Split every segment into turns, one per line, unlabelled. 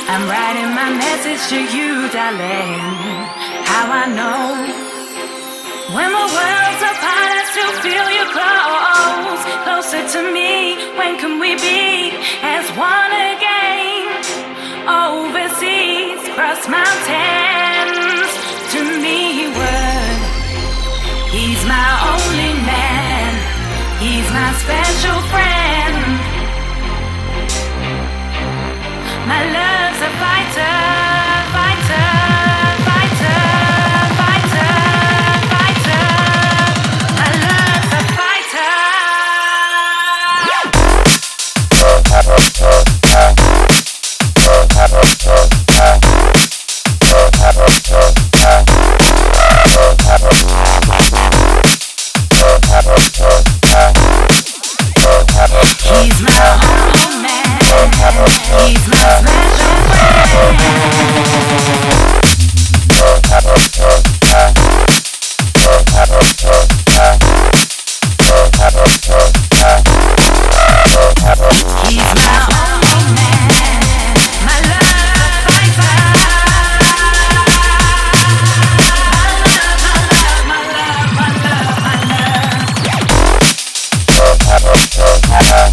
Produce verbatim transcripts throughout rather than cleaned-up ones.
I'm writing my message to you, darling. How I know when the world's apart, I still feel you close, closer to me. When can we be as one again? Overseas, cross mountains, to me, word. He's my only man. He's my special friend. My love's a fighter, fighter, fighter, fighter, fighter. My love's a fighter. He's my own man. He's my special He's my own man. My love fighter. My love, my love, my love,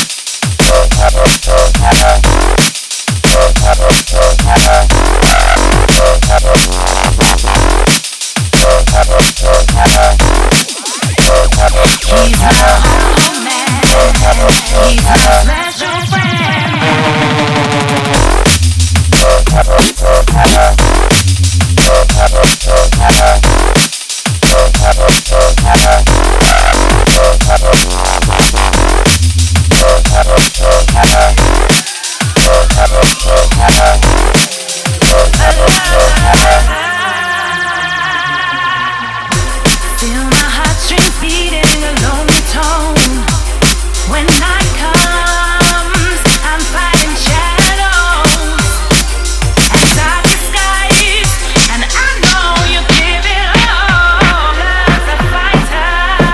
He's my own man. He's my special friend. Feel my heartstrings beating a lonely tone. When night comes, I'm fighting shadows and darkest skies, and I know you give it all. Love's a fighter.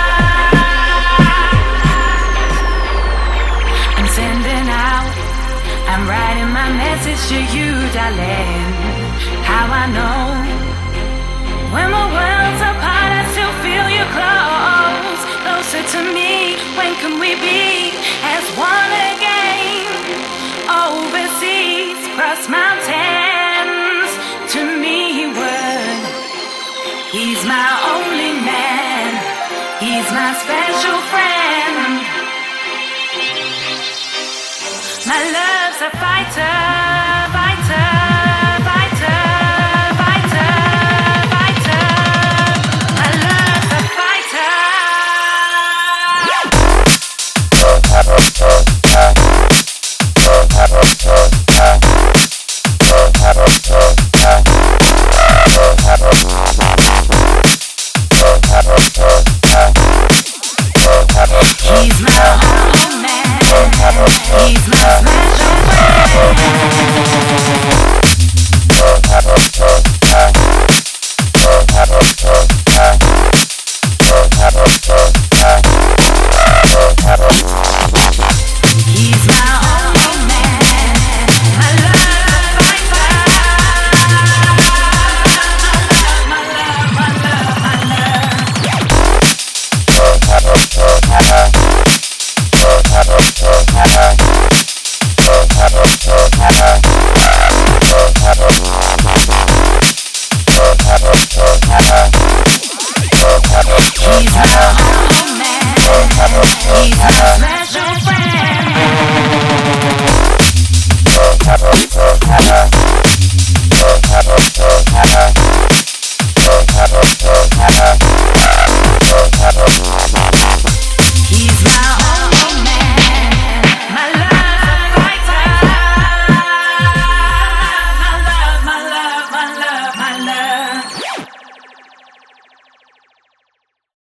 I'm sending out, I'm writing my message to you, darling. How I know when the world's apart, I still feel you close, closer to me. When can we be as one again? Overseas, cross mountains, to me, word. He's my only man. He's my special friend. My love's a fighter, fighter, fighter, fighter, fighter. My love's a fighter. He's my own man. He's my special He's my only man. My love, my love, my love, my love, my He's my own man. He's my special friend.